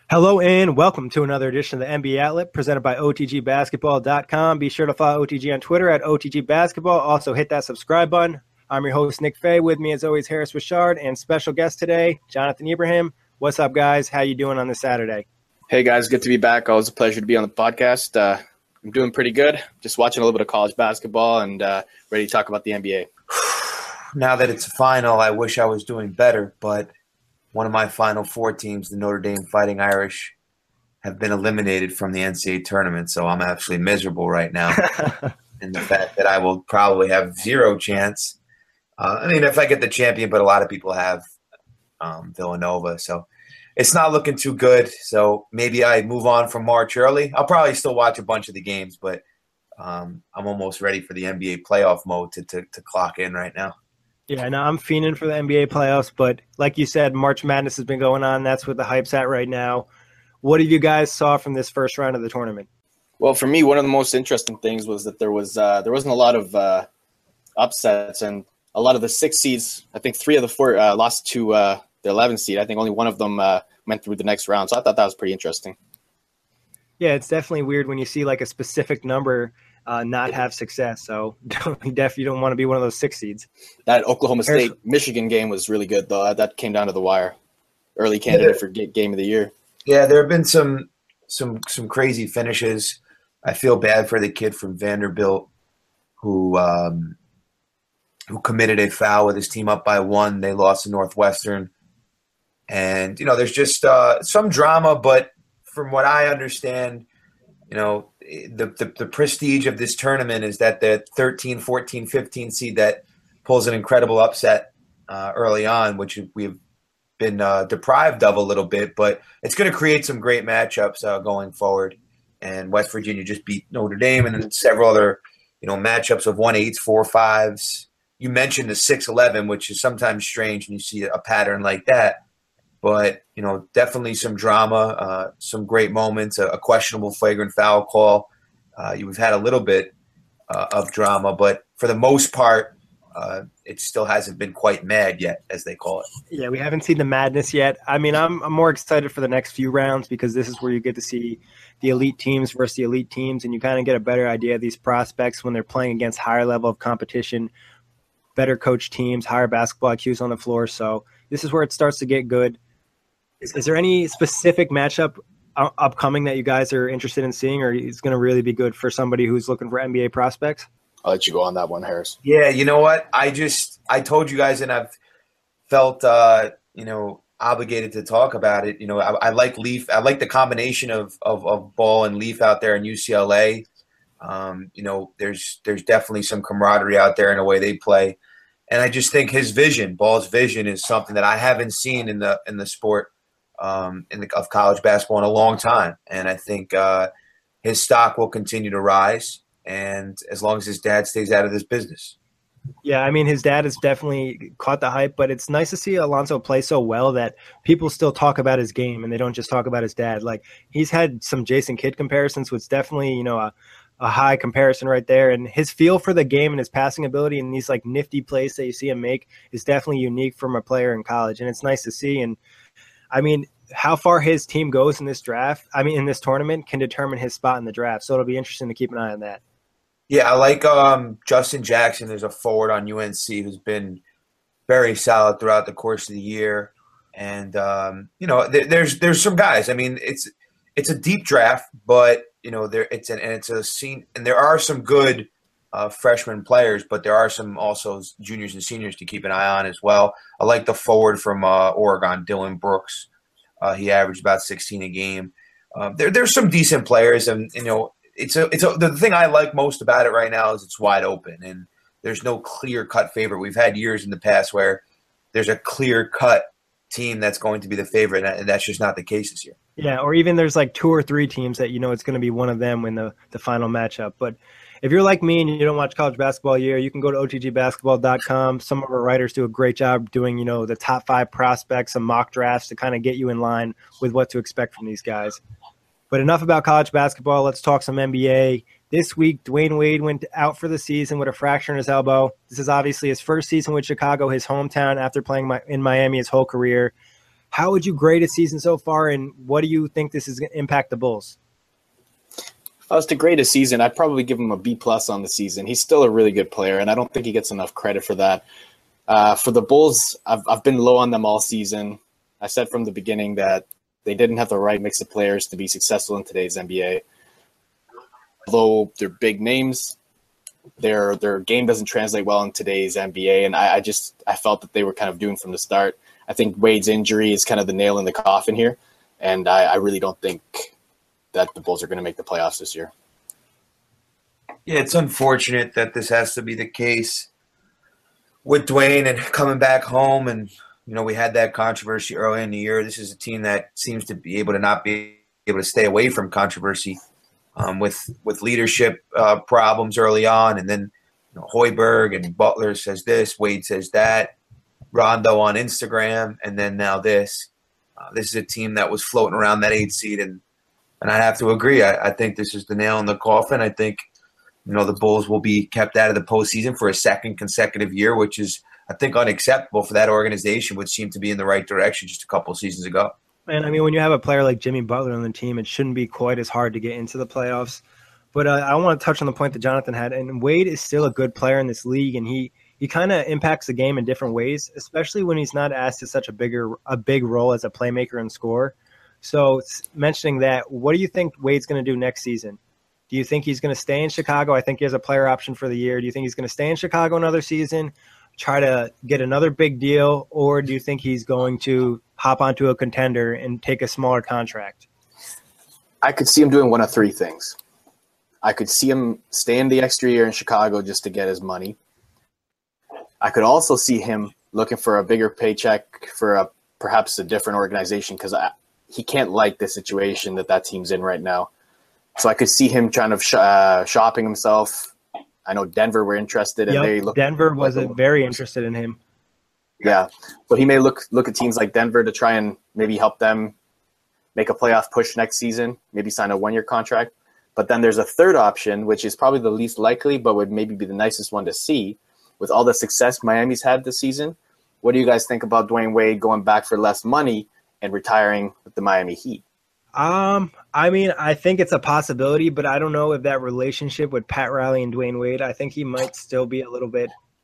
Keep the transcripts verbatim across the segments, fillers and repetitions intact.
Hello and welcome to another edition of the N B A Outlet presented by O T G basketball dot com. Be sure to follow O T G on Twitter at O T G Basketball. Also hit that subscribe button. I'm your host, Nick Fay. With me as always, Harris Richard, and special guest today, Jonathan Ibrahim. What's up, guys? How you doing on this Saturday? Hey, guys. Good to be back. Always a pleasure to be on the podcast. Uh, I'm doing pretty good. Just watching a little bit of college basketball and uh, ready to talk about the N B A. Now that it's a final, I wish I was doing better, but one of my Final Four teams, the Notre Dame Fighting Irish, have been eliminated from the N C double A tournament, so I'm absolutely miserable right now. And the fact that I will probably have zero chance. Uh, I mean, if I get the champion, but a lot of people have um, Villanova, so it's not looking too good. So maybe I move on from March early. I'll probably still watch a bunch of the games, but um, I'm almost ready for the N B A playoff mode to, to, to clock in right now. Yeah, no, I'm fiending for the N B A playoffs, but like you said, March Madness has been going on. That's what the hype's at right now. What have you guys saw from this first round of the tournament? Well, for me, one of the most interesting things was that there was uh, there wasn't a lot of uh, upsets, and a lot of the six seeds. I think three of the four uh, lost to uh, the eleventh seed. I think only one of them uh, went through the next round. So I thought that was pretty interesting. Yeah, it's definitely weird when you see like a specific number uh, not have success. So you definitely don't want to be one of those six seeds. That Oklahoma State Michigan game was really good, though. That came down to the wire. Early candidate for game of the year. Yeah, there have been some some some crazy finishes. I feel bad for the kid from Vanderbilt who um, who committed a foul with his team up by one. They lost to Northwestern, and you know, there's just uh, some drama. But from what I understand, you know, the, the the prestige of this tournament is that the thirteen, fourteen, fifteen seed that pulls an incredible upset uh, early on, which we've been uh, deprived of a little bit, but it's going to create some great matchups uh, going forward. And West Virginia just beat Notre Dame, and then several other, you know, matchups of one eights, four fives. You mentioned the six eleven, which is sometimes strange when you see a pattern like that. But, you know, definitely some drama, uh, some great moments, a, a questionable flagrant foul call. Uh, you've had a little bit uh, of drama, but for the most part, uh, it still hasn't been quite mad yet, as they call it. Yeah, we haven't seen the madness yet. I mean, I'm, I'm more excited for the next few rounds because this is where you get to see the elite teams versus the elite teams, and you kind of get a better idea of these prospects when they're playing against higher level of competition, better coached teams, higher basketball I Qs on the floor. So this is where it starts to get good. Is, is there any specific matchup uh, upcoming that you guys are interested in seeing, or is going to really be good for somebody who's looking for N B A prospects? I'll let you go on that one, Harris. Yeah, you know what? I just I told you guys, and I've felt uh, you know obligated to talk about it. You know, I, I like Leaf. I like the combination of, of of Ball and Leaf out there in U C L A. Um, you know, there's there's definitely some camaraderie out there in the way they play, and I just think his vision, Ball's vision, is something that I haven't seen in the in the sport um, in the, of college basketball in a long time, and I think uh, his stock will continue to rise. And as long as his dad stays out of this business. Yeah, I mean, his dad has definitely caught the hype, but it's nice to see Alonzo play so well that people still talk about his game and they don't just talk about his dad. Like, he's had some Jason Kidd comparisons, which definitely, you know, a, a high comparison right there. And his feel for the game and his passing ability and these, like, nifty plays that you see him make is definitely unique from a player in college. And it's nice to see. And, I mean, how far his team goes in this draft, I mean, in this tournament, can determine his spot in the draft. So it'll be interesting to keep an eye on that. Yeah, I like um, Justin Jackson. There's a forward on U N C who's been very solid throughout the course of the year, and um, you know, there, there's there's some guys. I mean, it's it's a deep draft, but you know, there it's an and it's a scene, and there are some good uh, freshman players, but there are some also juniors and seniors to keep an eye on as well. I like the forward from uh, Oregon, Dylan Brooks. Uh, he averaged about sixteen a game. Uh, there there's some decent players, and you know. It's a, it's a, the thing I like most about it right now is it's wide open and there's no clear cut favorite. We've had years in the past where there's a clear cut team that's going to be the favorite, and that's just not the case this year. Yeah, or even there's like two or three teams that you know it's going to be one of them in the, the final matchup. But if you're like me and you don't watch college basketball a year, you can go to O T G basketball dot com. Some of our writers do a great job doing, you know, the top five prospects, some mock drafts to kind of get you in line with what to expect from these guys. But enough about college basketball. Let's talk some N B A. This week, Dwayne Wade went out for the season with a fracture in his elbow. This is obviously his first season with Chicago, his hometown, after playing in Miami his whole career. How would you grade his season so far, and what do you think this is going to impact the Bulls? If I was to grade a season, I'd probably give him a B plus on the season. He's still a really good player, and I don't think he gets enough credit for that. Uh, for the Bulls, I've I've been low on them all season. I said from the beginning that they didn't have the right mix of players to be successful in today's N B A. Although they're big names, their their game doesn't translate well in today's N B A, and I, I just I felt that they were kind of doomed from the start. I think Wade's injury is kind of the nail in the coffin here, and I, I really don't think that the Bulls are going to make the playoffs this year. Yeah, it's unfortunate that this has to be the case with Dwayne and coming back home. And, you know, we had that controversy early in the year. This is a team that seems to be able to not be able to stay away from controversy um, with with leadership uh, problems early on. And then, you know, Hoiberg and Butler says this, Wade says that, Rondo on Instagram, and then now this. Uh, this is a team that was floating around that eight seed, and And I have to agree. I, I think this is the nail in the coffin. I think, you know, the Bulls will be kept out of the postseason for a second consecutive year, which is, I think, unacceptable for that organization, which seemed to be in the right direction just a couple of seasons ago. And, I mean, when you have a player like Jimmy Butler on the team, it shouldn't be quite as hard to get into the playoffs. But uh, I want to touch on the point that Jonathan had. And Wade is still a good player in this league, and he, he kind of impacts the game in different ways, especially when he's not asked to such a bigger a big role as a playmaker and scorer. So mentioning that, what do you think Wade's going to do next season? Do you think he's going to stay in Chicago? I think he has a player option for the year. Do you think he's going to stay in Chicago another season, try to get another big deal, or do you think he's going to hop onto a contender and take a smaller contract? I could see him doing one of three things. I could see him staying the extra year in Chicago just to get his money. I could also see him looking for a bigger paycheck for a, perhaps a different organization, because I – he can't like the situation that that team's in right now. So I could see him trying to sh- uh, shopping himself. I know Denver were interested. And yep, they look Denver was like very interested in him. Yeah. So he may look look at teams like Denver to try and maybe help them make a playoff push next season, maybe sign a one-year contract. But then there's a third option, which is probably the least likely, but would maybe be the nicest one to see. With all the success Miami's had this season, what do you guys think about Dwayne Wade going back for less money and retiring with the Miami Heat? Um, I mean, I think it's a possibility, but I don't know if that relationship with Pat Riley and Dwayne Wade, I think he might still be a little bit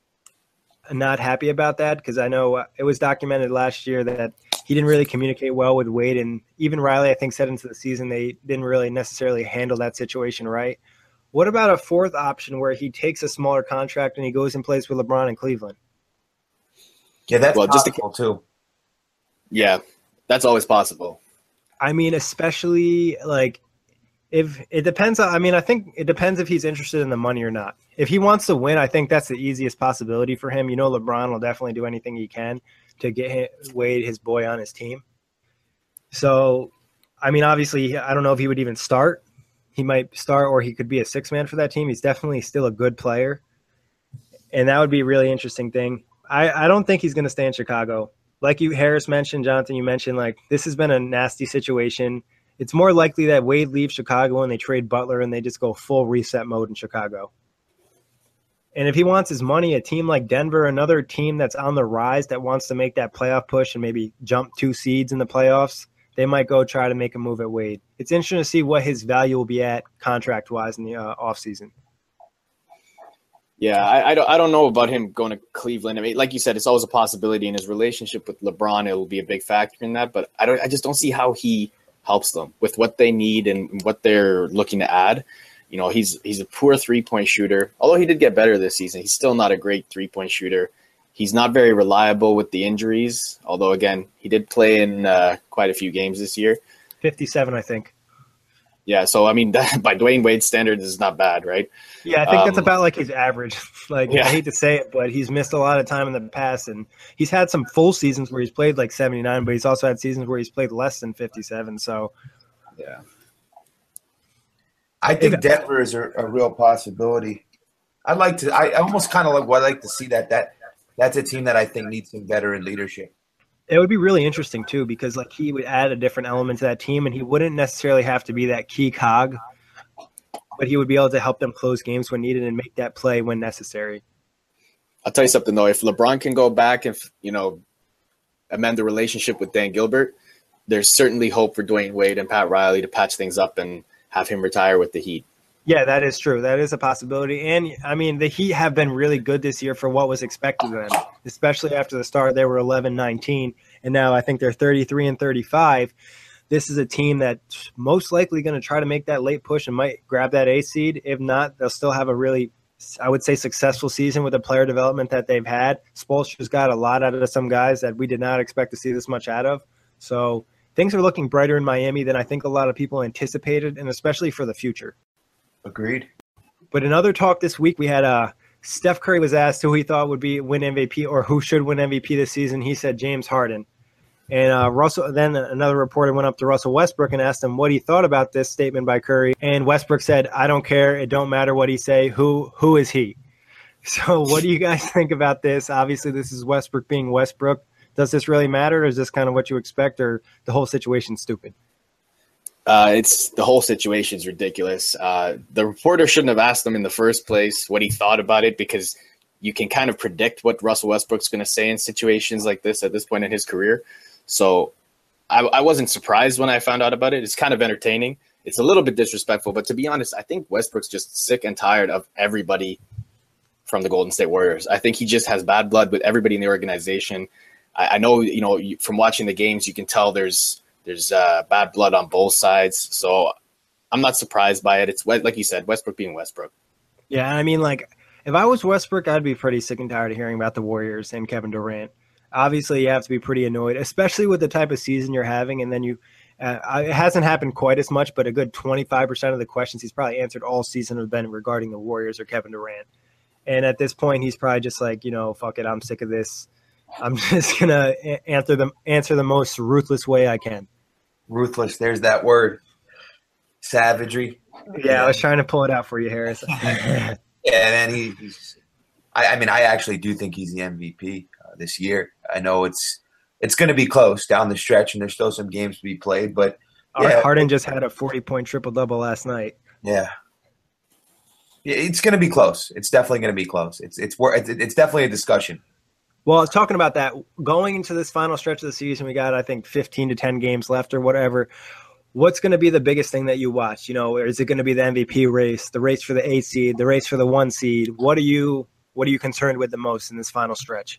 not happy about that, because I know it was documented last year that he didn't really communicate well with Wade, and even Riley, I think, said into the season they didn't really necessarily handle that situation right. What about a fourth option where he takes a smaller contract and he goes and plays with LeBron in Cleveland? Yeah, that's well, possible just to, too. Yeah. That's always possible. I mean, especially like if it depends on, I mean, I think it depends if he's interested in the money or not. If he wants to win, I think that's the easiest possibility for him. You know, LeBron will definitely do anything he can to get him, Wade, his boy, on his team. So, I mean, obviously, I don't know if he would even start. He might start, or he could be a six man for that team. He's definitely still a good player. And that would be a really interesting thing. I, I don't think he's going to stay in Chicago. Like you, Harris mentioned, Jonathan, you mentioned, like, this has been a nasty situation. It's more likely that Wade leaves Chicago and they trade Butler and they just go full reset mode in Chicago. And if he wants his money, a team like Denver, another team that's on the rise that wants to make that playoff push and maybe jump two seeds in the playoffs, they might go try to make a move at Wade. It's interesting to see what his value will be at contract-wise in the uh, offseason. Yeah, I, I don't I don't know about him going to Cleveland. I mean, like you said, it's always a possibility in his relationship with LeBron. It will be a big factor in that, but I don't. I just don't see how he helps them with what they need and what they're looking to add. You know, he's he's a poor three-point shooter. Although he did get better this season, he's still not a great three-point shooter. He's not very reliable with the injuries. Although, again, he did play in uh, quite a few games this year. fifty-seven, I think. Yeah, so, I mean, that, by Dwayne Wade's standards, is not bad, right? Yeah, I think um, that's about like his average. Like, yeah. I hate to say it, but he's missed a lot of time in the past, and he's had some full seasons where he's played like seventy-nine, but he's also had seasons where he's played less than fifty-seven. So, yeah. I think Denver is a, a real possibility. I'd like to – I almost kind of like would like to see that. That That's a team that I think needs some veteran leadership. It would be really interesting, too, because like he would add a different element to that team, and he wouldn't necessarily have to be that key cog, but he would be able to help them close games when needed and make that play when necessary. I'll tell you something, though. If LeBron can go back and, you know, amend the relationship with Dan Gilbert, there's certainly hope for Dwayne Wade and Pat Riley to patch things up and have him retire with the Heat. Yeah, that is true. That is a possibility. And, I mean, the Heat have been really good this year for what was expected of them, especially after the start. They were eleven nineteen, and now I think they're thirty-three and thirty-five. This is a team that's most likely going to try to make that late push and might grab that eighth seed. If not, they'll still have a really, I would say, successful season with the player development that they've had. Spoelstra's got a lot out of some guys that we did not expect to see this much out of. So things are looking brighter in Miami than I think a lot of people anticipated, and especially for the future. Agreed. But in other talk this week, we had uh, Steph Curry was asked who he thought would be win M V P or who should win M V P this season. He said James Harden. And uh, Russell. Then another reporter went up to Russell Westbrook and asked him what he thought about this statement by Curry. And Westbrook said, "I don't care. It don't matter what he say. Who who is he?" So what do you guys think about this? Obviously, this is Westbrook being Westbrook. Does this really matter, or is this kind of what you expect, or the whole situation's stupid? Uh, it's the whole situation's ridiculous. Uh, the reporter shouldn't have asked him in the first place what he thought about it, because you can kind of predict what Russell Westbrook's going to say in situations like this at this point in his career. So I, I wasn't surprised when I found out about it. It's kind of entertaining. It's a little bit disrespectful, but to be honest, I think Westbrook's just sick and tired of everybody from the Golden State Warriors. I think he just has bad blood with everybody in the organization. I, I know, you know, from watching the games, you can tell there's There's uh, bad blood on both sides, so I'm not surprised by it. It's like you said, Westbrook being Westbrook. Yeah, I mean, like, if I was Westbrook, I'd be pretty sick and tired of hearing about the Warriors and Kevin Durant. Obviously, you have to be pretty annoyed, especially with the type of season you're having, and then you uh, – it hasn't happened quite as much, but a good twenty-five percent of the questions he's probably answered all season have been regarding the Warriors or Kevin Durant. And at this point, he's probably just like, you know, fuck it, I'm sick of this. I'm just going to answer the, answer the most ruthless way I can. Ruthless. There's that word. Savagery. Yeah, I was trying to pull it out for you, Harris. yeah, man. He, he's. I, I mean, I actually do think he's the M V P uh, this year. I know it's it's going to be close down the stretch, and there's still some games to be played. But yeah, Harden just had a forty-point triple-double last night. Yeah. It's going to be close. It's definitely going to be close. It's it's it's it's definitely a discussion. Well, I was talking about that. Going into this final stretch of the season, we got, I think, fifteen to ten games left or whatever. What's going to be the biggest thing that you watch? You know, is it going to be the M V P race, the race for the eight seed, the race for the one seed? What are you what are you concerned with the most in this final stretch?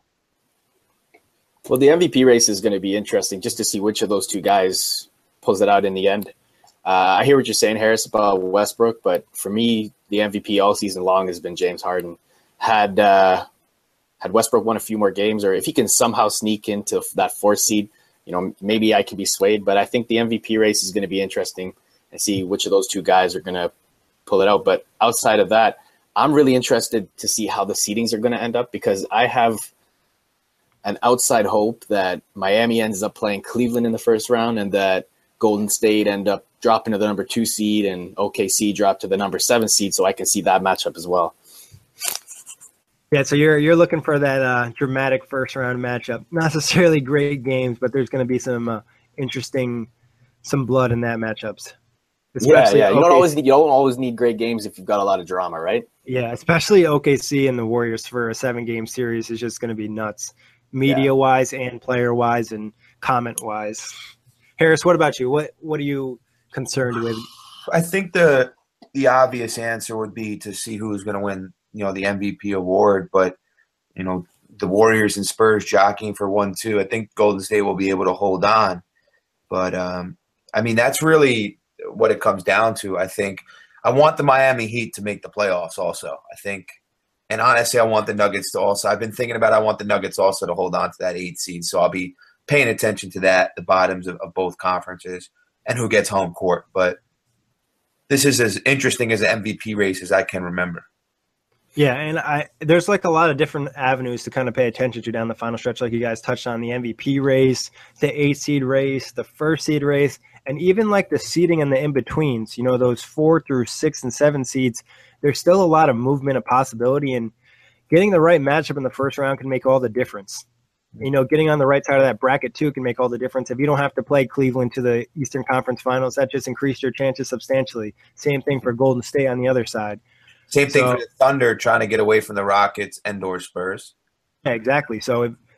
Well, the M V P race is going to be interesting just to see which of those two guys pulls it out in the end. Uh, I hear what you're saying, Harris, about Westbrook, but for me, the M V P all season long has been James Harden. Had uh, Had Westbrook won a few more games, or if he can somehow sneak into that fourth seed, you know, maybe I could be swayed. But I think the M V P race is going to be interesting and see which of those two guys are going to pull it out. But outside of that, I'm really interested to see how the seedings are going to end up, because I have an outside hope that Miami ends up playing Cleveland in the first round, and that Golden State end up dropping to the number two seed and O K C drop to the number seven seed, so I can see that matchup as well. Yeah, so you're you're looking for that uh, dramatic first round matchup. Not necessarily great games, but there's going to be some uh, interesting, some blood in that matchups. Especially yeah, yeah. You don't always need, you don't always need great games if you've got a lot of drama, right? Yeah, especially O K C and the Warriors for a seven game series is just going to be nuts, media yeah. wise and player wise and comment wise. Harris, what about you? What what are you concerned with? I think the the obvious answer would be to see who's going to win, you know, the M V P award, but you know, the Warriors and Spurs jockeying for one, two. I think Golden State will be able to hold on, but um, I mean, that's really what it comes down to. I think I want the Miami Heat to make the playoffs also. I think, and honestly, I want the Nuggets to also, I've been thinking about, I want the Nuggets also to hold on to that eight seed. So I'll be paying attention to that, the bottoms of, of both conferences and who gets home court. But this is as interesting as an M V P race as I can remember. Yeah, and I there's like a lot of different avenues to kind of pay attention to down the final stretch, like you guys touched on, the M V P race, the eight seed race, the first seed race, and even like the seeding and the in-betweens, you know, those four through six and seven seeds. There's still a lot of movement of possibility, and getting the right matchup in the first round can make all the difference. You know, getting on the right side of that bracket too can make all the difference. If you don't have to play Cleveland to the Eastern Conference Finals, that just increased your chances substantially. Same thing for Golden State on the other side. Same thing so, for the Thunder trying to get away from the Rockets and or Spurs. Yeah, exactly. So if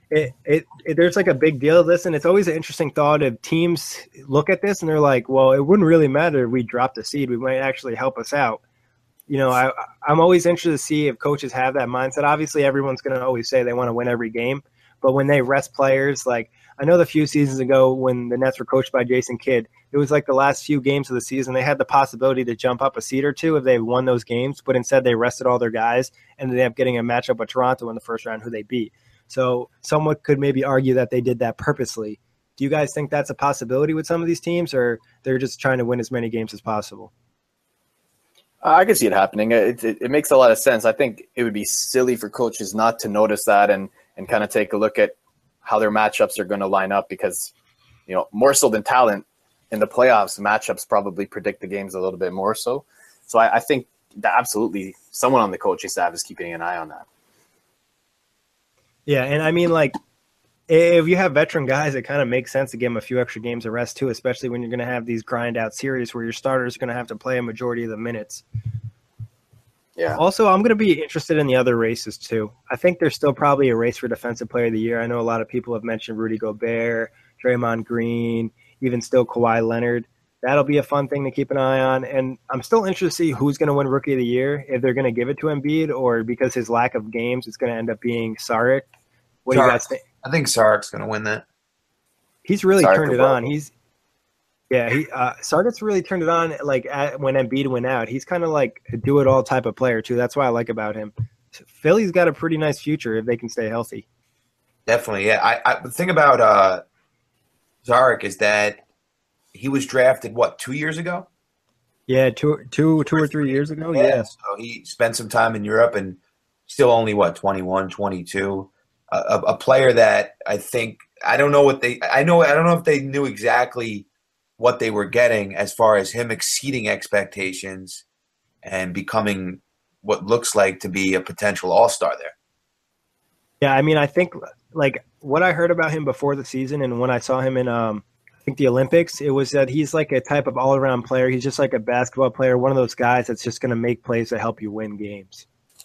it, it, it there's like a big deal of this, and it's always an interesting thought if teams look at this and they're like, well, it wouldn't really matter if we dropped a seed. We might actually help us out. You know, I, I'm always interested to see if coaches have that mindset. Obviously, everyone's going to always say they want to win every game, but when they rest players, like I know the few seasons ago when the Nets were coached by Jason Kidd, it was like the last few games of the season, they had the possibility to jump up a seed or two if they won those games, but instead they rested all their guys and they ended up getting a matchup with Toronto in the first round who they beat. So someone could maybe argue that they did that purposely. Do you guys think that's a possibility with some of these teams, or they're just trying to win as many games as possible? Uh, I can see it happening. It, it it makes a lot of sense. I think it would be silly for coaches not to notice that and and kind of take a look at how their matchups are going to line up because, you know, more so than talent in the playoffs, matchups probably predict the games a little bit more so. So I, I think that absolutely someone on the coaching staff is keeping an eye on that. Yeah, and I mean, like, if you have veteran guys, it kind of makes sense to give them a few extra games of rest too, especially when you're going to have these grind-out series where your starter is going to have to play a majority of the minutes. Yeah. Also, I'm going to be interested in the other races too. I think there's still probably a race for Defensive Player of the Year. I know a lot of people have mentioned Rudy Gobert, Draymond Green, even still Kawhi Leonard. That'll be a fun thing to keep an eye on. And I'm still interested to see who's going to win Rookie of the Year, if they're going to give it to Embiid or because his lack of games, it's going to end up being Saric. What do you guys think? I think Sarik's going to win that. He's really Saric turned it will. on. He's yeah, he uh, Saric's really turned it on. Like at, when Embiid went out, he's kind of like a do-it-all type of player too. That's what I like about him. Philly's got a pretty nice future if they can stay healthy. Definitely, yeah. I, I the thing about uh, Saric is that he was drafted what two years ago. Yeah, two, two, two or three years ago. Yeah, Yeah. so he spent some time in Europe and still only what twenty-one, twenty-two. A, a player that I think I don't know what they I know I don't know if they knew exactly what they were getting as far as him exceeding expectations and becoming what looks like to be a potential all-star there. Yeah, I mean, I think like what I heard about him before the season and when I saw him in um I think the Olympics, it was that he's like a type of all-around player. He's just like a basketball player, one of those guys that's just going to make plays to help you win games.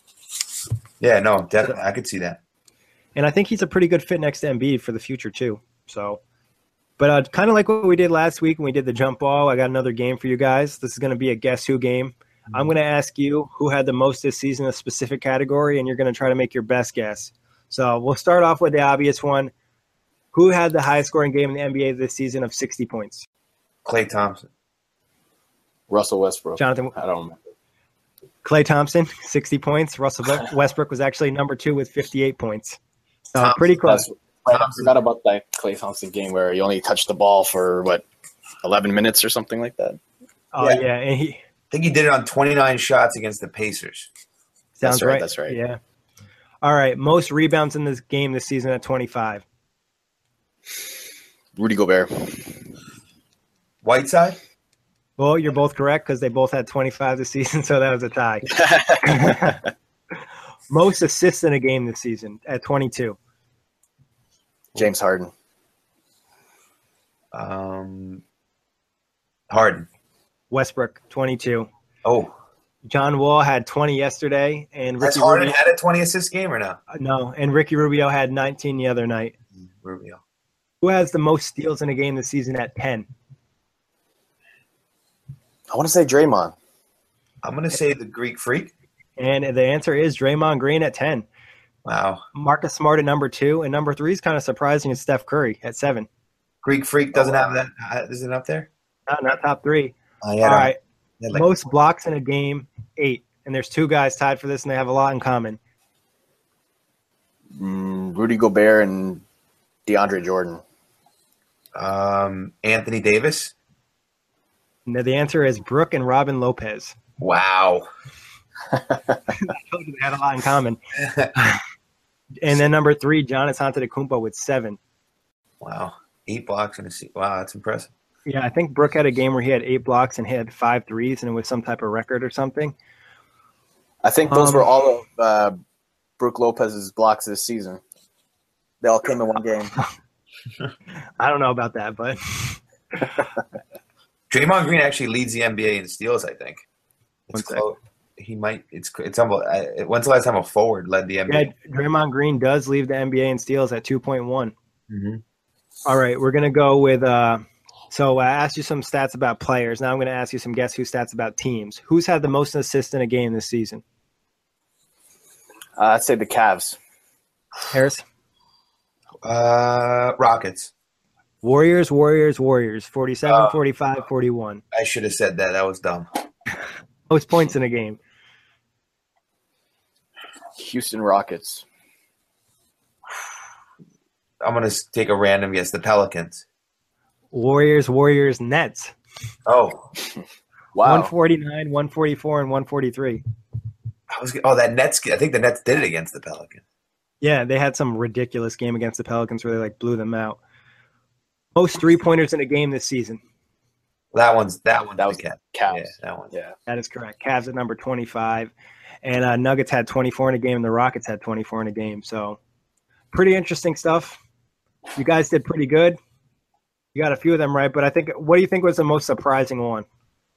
Yeah, no, definitely I could see that. And I think he's a pretty good fit next to Embiid for the future too. So, but uh, kind of like what we did last week when we did the jump ball, I got another game for you guys. This is going to be a guess who game. Mm-hmm. I'm going to ask you who had the most this season in a specific category, and you're going to try to make your best guess. So we'll start off with the obvious one. Who had the highest scoring game in the N B A this season of sixty points? Klay Thompson. Russell Westbrook. Jonathan. I don't remember. Klay Thompson, sixty points. Russell Westbrook was actually number two with fifty-eight points. Uh, pretty close. I forgot about that Klay Thompson game where he only touched the ball for, what, eleven minutes or something like that? Oh, yeah. yeah. And he, I think he did it on twenty-nine shots against the Pacers. Sounds that's right, right. That's right. Yeah. All right. Most rebounds in this game this season at twenty-five. Rudy Gobert. Whiteside? Well, you're both correct because they both had twenty-five this season, so that was a tie. Most assists in a game this season at twenty-two. James Harden. Um, Harden. Westbrook, twenty-two. Oh. John Wall had twenty yesterday. and Has Ricky Harden Rubio, had a twenty-assist game or no? No, and Ricky Rubio had nineteen the other night. Rubio. Who has the most steals in a game this season at ten? I want to say Draymond. I'm going to say the Greek Freak. And the answer is Draymond Green at ten. Wow. Marcus Smart at number two. And number three is kind of surprising is Steph Curry at seven. Greek Freak doesn't Oh, wow. have that. Uh, is it up there? No, not top three. Oh, yeah, All right. yeah, like, Most blocks in a game, eight. And there's two guys tied for this, and they have a lot in common. Mm, Rudy Gobert and DeAndre Jordan. um, Anthony Davis. And the answer is Brooke and Robin Lopez. Wow. I told you they had a lot in common. And then number three, Giannis Antetokounmpo with seven. Wow. Eight blocks in a seat. Wow, that's impressive. Yeah, I think Brooke had a game where he had eight blocks and he had five threes, and it was some type of record or something. I think those Um, were all of uh, Brook Lopez's blocks this season. They all came in one game. I don't know about that, but Draymond Green actually leads the N B A in steals, I think. It's One sec. close. he might. It's it's almost. When's the last time a forward led the N B A? Yeah, Draymond Green does leave the N B A in steals at two point one. Mm-hmm. All right, we're gonna go with. Uh, so I asked you some stats about players. Now I'm gonna ask you some guess who stats about teams. Who's had the most assists in a game this season? Uh, I'd say the Cavs. Harris. Uh, Rockets. Warriors, Warriors, Warriors. forty-seven, Uh, forty-five, forty-one. I should have said that. That was dumb. Most points in a game. Houston Rockets. I'm gonna take a random guess. The Pelicans. Warriors, Warriors, Nets. Oh, Wow. one forty-nine, one forty-four, and one forty-three. I was. Oh, that Nets. I think the Nets did it against the Pelicans. Yeah, they had some ridiculous game against the Pelicans where they like blew them out. Most three pointers in a game this season. That one's that one. That was the Cavs. Cavs. Yeah, that one. Yeah. That is correct. Cavs at number twenty-five, and uh, Nuggets had twenty-four in a game. And the Rockets had twenty-four in a game. So, pretty interesting stuff. You guys did pretty good. You got a few of them right, but I think. What do you think was the most surprising one?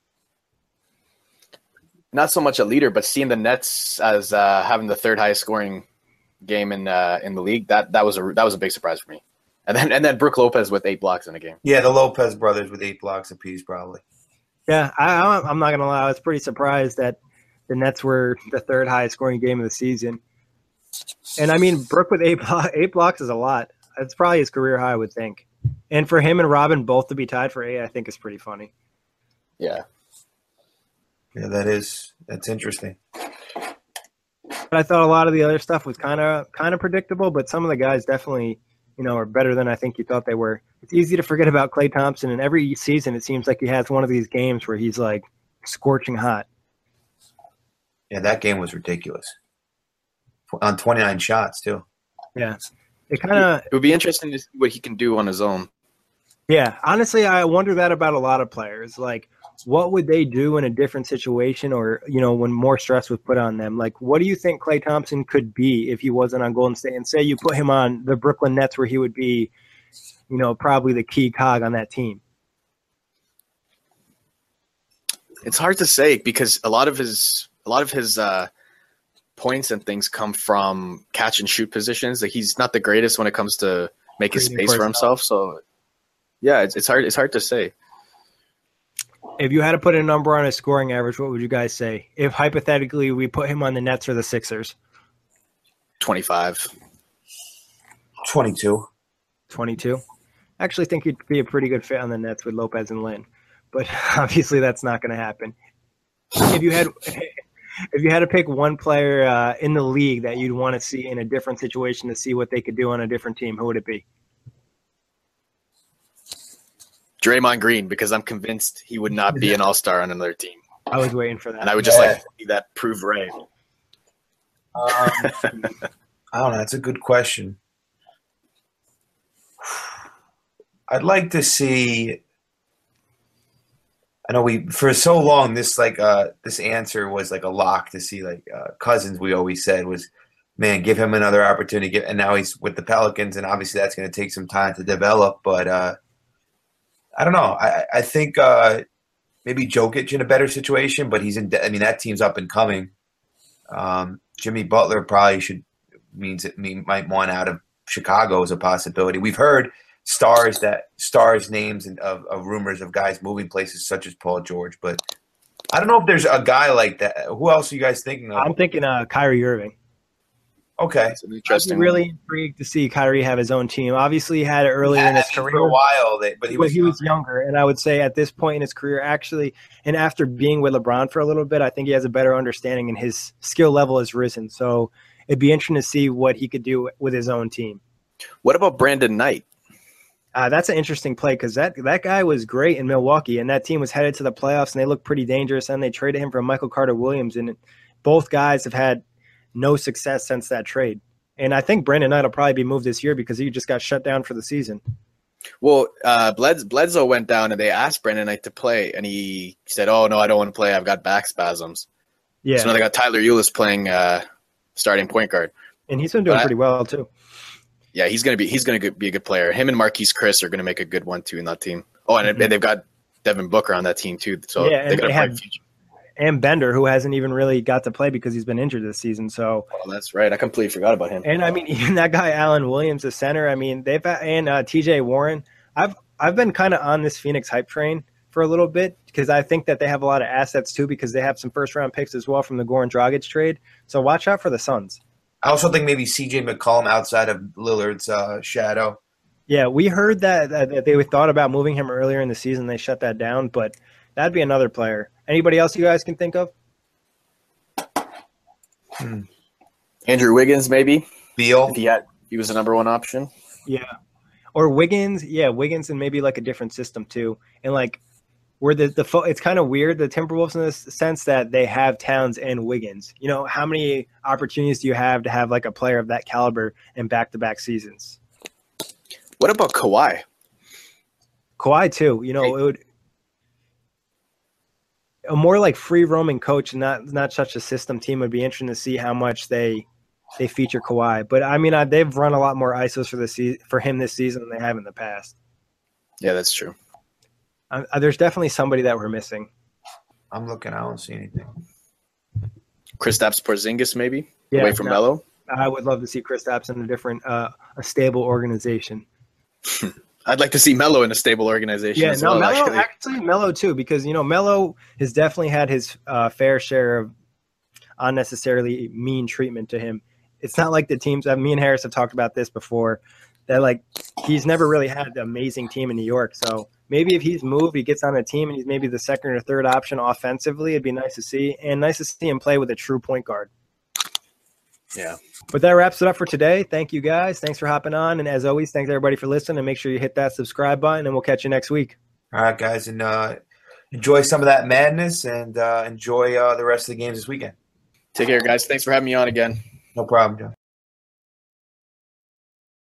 Not so much a leader, but seeing the Nets as uh, having the third highest scoring game in uh, in the league, that that was a that was a big surprise for me. And then and then Brook Lopez with eight blocks in a game. Yeah, the Lopez brothers with eight blocks apiece, probably. Yeah, I, I'm not gonna lie. I was pretty surprised that the Nets were the third highest scoring game of the season. And I mean, Brook with eight blo- eight blocks is a lot. It's probably his career high, I would think. And for him and Robin both to be tied for eight, I think is pretty funny. Yeah. Yeah, that is that's interesting. But I thought a lot of the other stuff was kind of kind of predictable, but some of the guys definitely, you know, are better than I think you thought they were. It's easy to forget about Klay Thompson, and every season it seems like he has one of these games where he's like scorching hot. Yeah, that game was ridiculous. On twenty-nine shots too. Yeah, it kind of It would be interesting to see what he can do on his own. yeah. Honestly, I wonder that about a lot of players. Like, what would they do in a different situation, or you know, when more stress was put on them? Like, what do you think Klay Thompson could be if he wasn't on Golden State? And say you put him on the Brooklyn Nets, where he would be, you know, probably the key cog on that team. It's hard to say because a lot of his a lot of his uh, points and things come from catch and shoot positions. Like he's not the greatest when it comes to making Creating space for himself. So yeah, it's, it's hard. It's hard to say. If you had to put a number on his scoring average, what would you guys say? If hypothetically we put him on the Nets or the Sixers? twenty-five. twenty-two. twenty-two. I actually think he'd be a pretty good fit on the Nets with Lopez and Lin, but obviously that's not going to happen. If you had, if you had to pick one player uh, in the league that you'd want to see in a different situation to see what they could do on a different team, who would it be? Draymond Green, because I'm convinced he would not be an all-star on another team. I was waiting for that. And I would just Yeah. like to see that proved right. Um, I don't know. That's a good question. I'd like to see. I know we for so long this like uh this answer was like a lock to see like uh, Cousins. We always said was, man, give him another opportunity. Give, and now he's with the Pelicans, and obviously that's going to take some time to develop. But uh, I don't know. I I think uh, maybe Jokic in a better situation, but he's in. I mean that team's up and coming. Um, Jimmy Butler probably should means it mean, might want out of Chicago as a possibility. We've heard stars that stars names and of, of rumors of guys moving places such as Paul George, but I don't know if there's a guy like that. Who else are you guys thinking of? I'm thinking uh, Kyrie Irving. Okay, It's an I'd be interesting really one. intrigued to see Kyrie have his own team. Obviously, he had it earlier in Yeah, his for career. a while, they, but he But was he was younger, and I would say at this point in his career, actually, and after being with LeBron for a little bit, I think he has a better understanding, and his skill level has risen. So it'd be interesting to see what he could do with his own team. What about Brandon Knight? Uh, that's an interesting play because that, that guy was great in Milwaukee, and that team was headed to the playoffs, and they looked pretty dangerous, and they traded him for Michael Carter-Williams, and both guys have had no success since that trade. And I think Brandon Knight will probably be moved this year because he just got shut down for the season. Well, uh, Bled- Bledsoe went down and they asked Brandon Knight to play, and he said, "Oh no, I don't want to play. I've got back spasms." Yeah, So now they got Tyler Ulis playing uh, starting point guard. and he's been doing But I- pretty well too. Yeah, he's gonna be he's gonna be a good player. Him and Marquise Chris are gonna make a good one too in that team. Oh, and, Mhm. and they've got Devin Booker on that team too. So Yeah, and they got they a have- bright future. and Bender, who hasn't even really got to play because he's been injured this season. So, oh, that's right. I completely forgot about him. And I mean, even that guy Alan Williams, the center. I mean, they've and uh, T J Warren. I've I've been kind of on this Phoenix hype train for a little bit because I think that they have a lot of assets too because they have some first round picks as well from the Goran Dragic trade. So watch out for the Suns. I also think maybe C J McCollum outside of Lillard's uh, shadow. Yeah, we heard that, that they thought about moving him earlier in the season. They shut that down, but that'd be another player. Anybody else you guys can think of? Hmm. Andrew Wiggins, maybe. Beal. If he had, he was the number one option. Yeah, or Wiggins. Yeah, Wiggins, and maybe like a different system too. And like, where the the fo- it's kind of weird the Timberwolves in the sense that they have Towns and Wiggins. You know, how many opportunities do you have to have like a player of that caliber in back to back seasons? What about Kawhi? Kawhi too. You know, it would a more like free roaming coach, and not not such a system team would be interesting to see how much they they feature Kawhi. But I mean, I, they've run a lot more I S Os for the se- for him this season than they have in the past. Yeah, that's true. Uh, there's definitely somebody that we're missing. I'm looking. I don't see anything. Kristaps Porzingis, maybe Yeah, away from no, Melo. I would love to see Kristaps in a different, uh, a stable organization. I'd like to see Melo in a stable organization. Yeah, as no, well, Melo actually. actually Melo too, because you know Melo has definitely had his uh, fair share of unnecessarily mean treatment to him. It's not like the teams. Uh, me and Harris have talked about this before. That like he's never really had an amazing team in New York. So maybe if he's moved, he gets on a team and he's maybe the second or third option offensively. It'd be nice to see, and nice to see him play with a true point guard. Yeah. But that wraps it up for today. Thank you guys. Thanks for hopping on, and as always, thanks everybody for listening. And make sure you hit that subscribe button, and we'll catch you next week. All right, guys, and uh, enjoy some of that madness, and uh, enjoy uh, the rest of the games this weekend. Take care, guys. Thanks for having me on again. No problem, John.